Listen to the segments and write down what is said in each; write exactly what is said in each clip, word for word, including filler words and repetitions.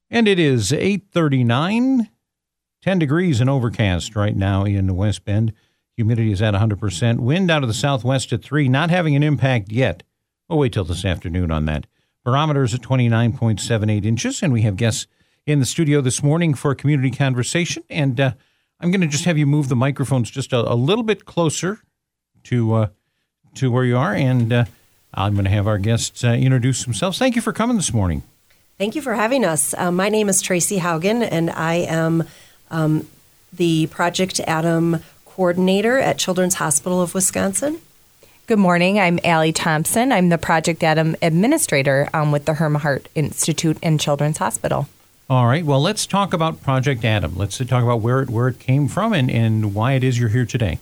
And it is eight thirty-nine, ten degrees and overcast right now in West Bend. Humidity is at one hundred percent. Wind out of the southwest at three, not having an impact yet. We'll wait till this afternoon on that. Barometer's at twenty-nine point seven eight inches, and we have guests in the studio this morning for a community conversation. And uh, I'm going to just have you move the microphones just a, a little bit closer to uh, to where you are, and uh, I'm going to have our guests uh, introduce themselves. Thank you for coming this morning. Thank you for having us. Uh, my name is Tracy Haugen, and I am um, the Project Adam coordinator at Children's Hospital of Wisconsin. Good morning. I'm Allie Thompson. I'm the Project Adam administrator um, with the Herma Hart Institute and Children's Hospital. All right. Well, let's talk about Project Adam. Let's talk about where it, where it came from and, and why it is you're here today.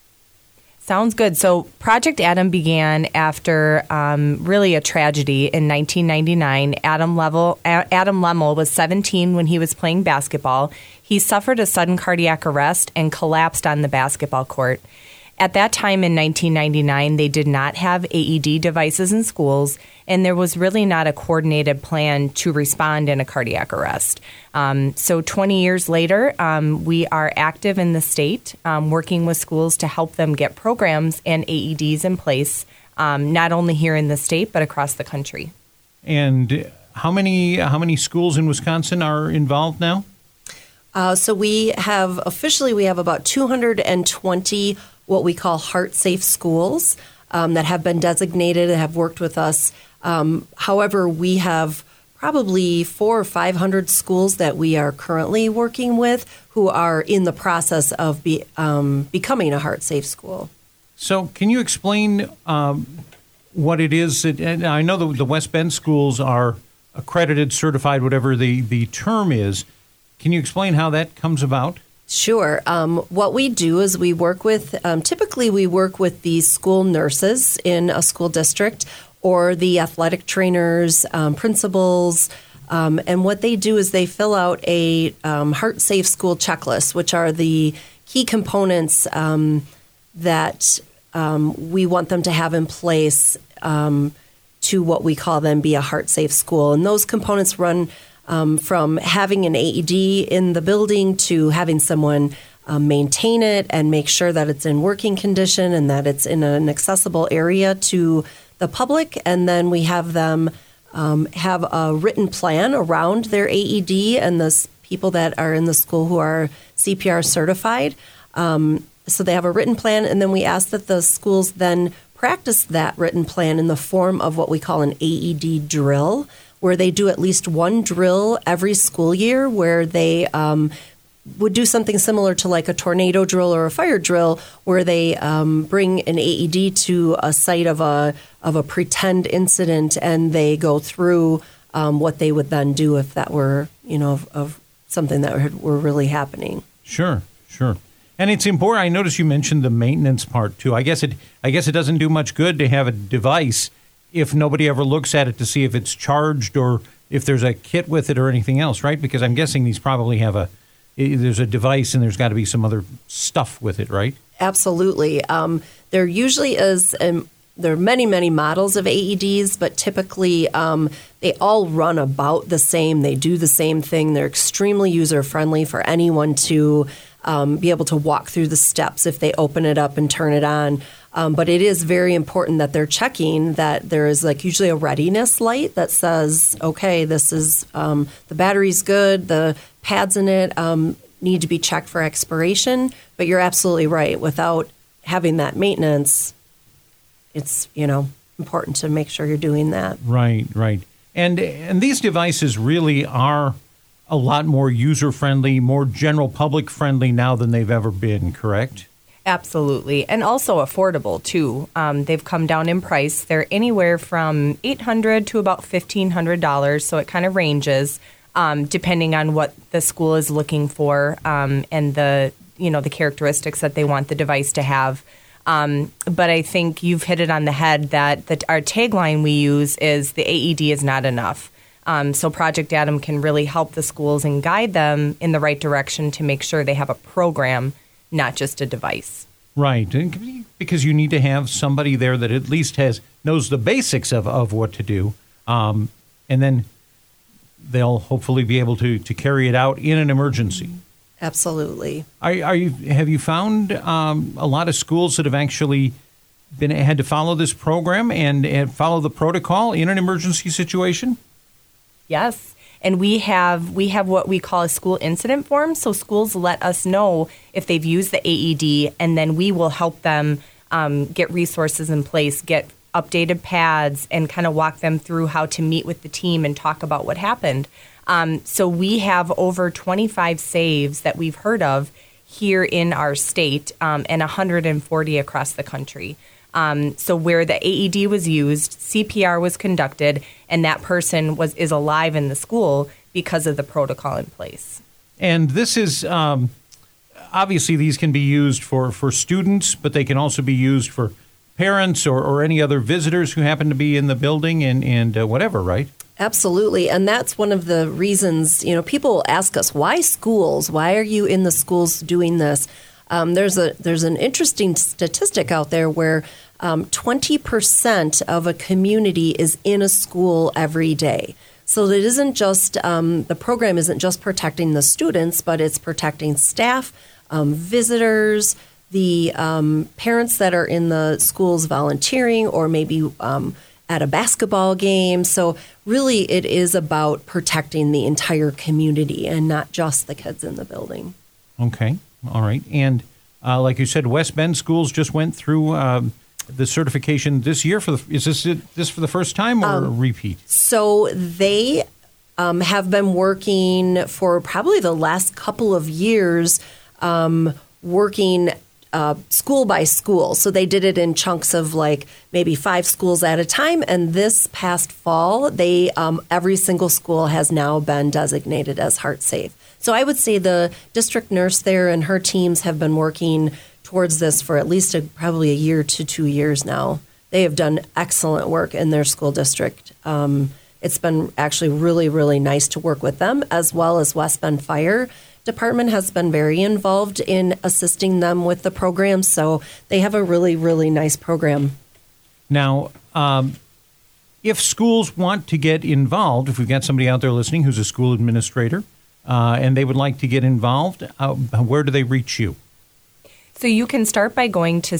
Sounds good. So Project Adam began after um, really a tragedy in nineteen ninety-nine. Adam, Level, Adam Lemmel was seventeen when he was playing basketball. He suffered a sudden cardiac arrest and collapsed on the basketball court. At that time in nineteen ninety-nine, they did not have A E D devices in schools, and there was really not a coordinated plan to respond in a cardiac arrest. Um, so twenty years later, um, we are active in the state, um, working with schools to help them get programs and A E Ds in place, um, not only here in the state, but across the country. And how many how many schools in Wisconsin are involved now? Uh, so we have, officially, we have about two hundred twenty what we call heart-safe schools um, that have been designated and have worked with us. Um, however, we have probably four or five hundred schools that we are currently working with who are in the process of be, um, becoming a heart-safe school. So can you explain um, what it is that, and I know the, the West Bend schools are accredited, certified, whatever the, the term is. Can you explain how that comes about? Sure. Um, what we do is we work with, um, typically we work with the school nurses in a school district or the athletic trainers, um, principals, um, and what they do is they fill out a um, heart-safe school checklist, which are the key components um, that um, we want them to have in place um, to what we call them be a heart-safe school. And those components run Um, from having an A E D in the building to having someone um, maintain it and make sure that it's in working condition and that it's in an accessible area to the public. And then we have them um, have a written plan around their A E D and the people that are in the school who are C P R certified. Um, so they have a written plan, and then we ask that the schools then practice that written plan in the form of what we call an A E D drill, where they do at least one drill every school year where they um, would do something similar to like a tornado drill or a fire drill, where they um, bring an A E D to a site of a of a pretend incident, and they go through um, what they would then do if that were, you know, of, of something that were really happening. Sure, sure. And it's important. I noticed you mentioned the maintenance part too. I guess it I guess it doesn't do much good to have a device if nobody ever looks at it to see if it's charged or if there's a kit with it or anything else, right? Because I'm guessing these probably have a, there's a device and there's got to be some other stuff with it, right? Absolutely. Um, there usually is, um, there are many, many models of A E Ds, but typically um, they all run about the same. They do the same thing. They're extremely user-friendly for anyone to um, be able to walk through the steps if they open it up and turn it on. Um, but it is very important that they're checking that there is like usually a readiness light that says, okay, this is um, the battery's good, the pads in it um, need to be checked for expiration. But you're absolutely right. Without having that maintenance, it's, you know, important to make sure you're doing that. Right, right. And and these devices really are a lot more user-friendly, more general public friendly now than they've ever been, correct? Absolutely. And also affordable, too. Um, they've come down in price. They're anywhere from eight hundred dollars to about fifteen hundred dollars, so it kind of ranges um, depending on what the school is looking for um, and the, you know, the characteristics that they want the device to have. Um, but I think you've hit it on the head that, that our tagline we use is the A E D is not enough. Um, so Project Adam can really help the schools and guide them in the right direction to make sure they have a program, not just a device. Right, and because you need to have somebody there that at least has knows the basics of, of what to do. Um, and then they'll hopefully be able to, to carry it out in an emergency. Absolutely. Are, are you, have you found um, a lot of schools that have actually been had to follow this program and, and follow the protocol in an emergency situation? Yes. And we have we have what we call a school incident form. So schools let us know if they've used the A E D, and then we will help them um, get resources in place, get updated pads, and kind of walk them through how to meet with the team and talk about what happened. Um, so we have over twenty-five saves that we've heard of here in our state, um, and one hundred forty across the country. Um, so where the A E D was used, C P R was conducted, and that person was is alive in the school because of the protocol in place. And this is, um, obviously these can be used for, for students, but they can also be used for parents or, or any other visitors who happen to be in the building and, and uh, whatever, right? Absolutely. And that's one of the reasons, you know, people ask us, why schools? Why are you in the schools doing this? Um, there's a there's an interesting statistic out there where um, twenty percent of a community is in a school every day. So it isn't just, um, the program isn't just protecting the students, but it's protecting staff, um, visitors, the um, parents that are in the schools volunteering or maybe um, at a basketball game. So really it is about protecting the entire community and not just the kids in the building. Okay. All right. And uh, like you said, West Bend schools just went through um, the certification this year. For the Is this it, this for the first time or um, a repeat? So they um, have been working for probably the last couple of years, um, working uh, school by school. So they did it in chunks of like maybe five schools at a time. And this past fall, they um, every single school has now been designated as Heart Safe. So I would say the district nurse there and her teams have been working towards this for at least a, probably a year to two years now. They have done excellent work in their school district. Um, it's been actually really, really nice to work with them, as well as West Bend Fire Department has been very involved in assisting them with the program. So they have a really, really nice program. Now, um, if schools want to get involved, if we've got somebody out there listening who's a school administrator, Uh, and they would like to get involved, uh, where do they reach you? So you can start by going to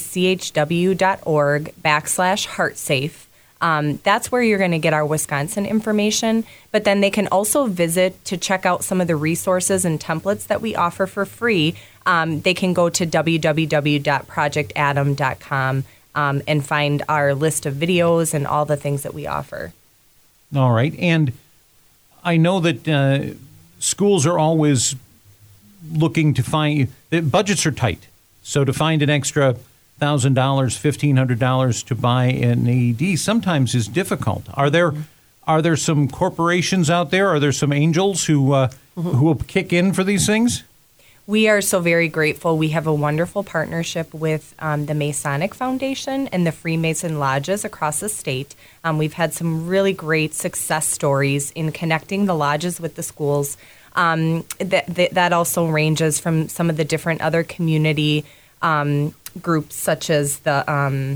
chw.org backslash heartsafe. Um, that's where you're going to get our Wisconsin information. But then they can also visit to check out some of the resources and templates that we offer for free. Um, they can go to w w w dot project adam dot com um, and find our list of videos and all the things that we offer. All right. And I know that uh, schools are always looking to find, the budgets are tight. So to find an extra one thousand dollars, fifteen hundred dollars to buy an A E D sometimes is difficult. Are there are there some corporations out there? Are there some angels who uh, mm-hmm. who will kick in for these things? We are so very grateful. We have a wonderful partnership with um, the Masonic Foundation and the Freemason Lodges across the state. Um, we've had some really great success stories in connecting the lodges with the schools. Um, that, that, that also ranges from some of the different other community um, groups, such as the um,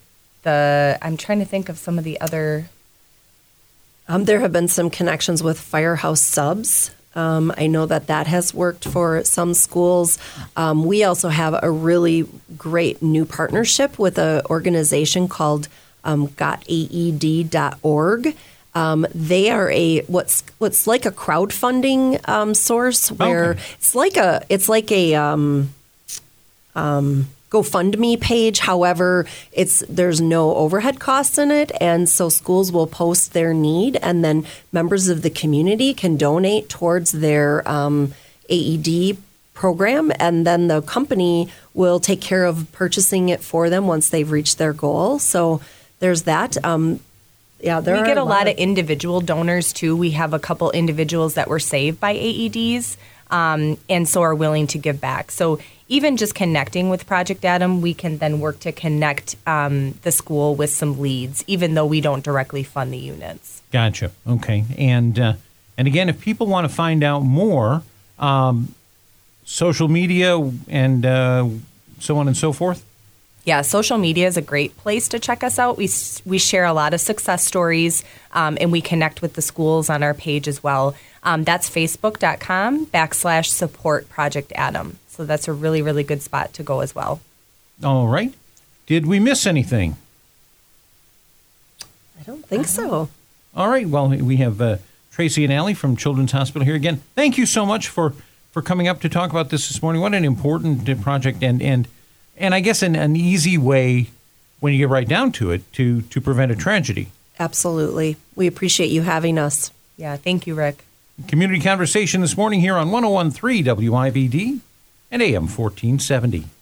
the. I'm trying to think of some of the other. Um, there have been some connections with Firehouse Subs. Um, I know that that has worked for some schools. Um, we also have a really great new partnership with an organization called um, got A E D dot org. Um, they are a what's what's like a crowdfunding um, source where okay. it's like a it's like a um, um, GoFundMe page. However, it's there's no overhead costs in it, and so schools will post their need, and then members of the community can donate towards their um, A E D program, and then the company will take care of purchasing it for them once they've reached their goal. So there's that. Um, yeah, there we are get a lot, lot of, of individual donors too. We have a couple individuals that were saved by A E Ds, um, and so are willing to give back. So even just connecting with Project Adam, we can then work to connect um, the school with some leads, even though we don't directly fund the units. Gotcha. Okay. And uh, and again, if people want to find out more, um, social media and uh, so on and so forth? Yeah, social media is a great place to check us out. We we share a lot of success stories, um, and we connect with the schools on our page as well. Um, that's facebook.com backslash support Project Adam. So that's a really, really good spot to go as well. All right. Did we miss anything? I don't think so. All right. Well, we have uh, Tracy and Allie from Children's Hospital here again. Thank you so much for, for coming up to talk about this this morning. What an important uh, project, and and and I guess an, an easy way, when you get right down to it, to to prevent a tragedy. Absolutely. We appreciate you having us. Yeah, thank you, Rick. Community Conversation this morning here on one oh one point three W I B D and A M fourteen seventy.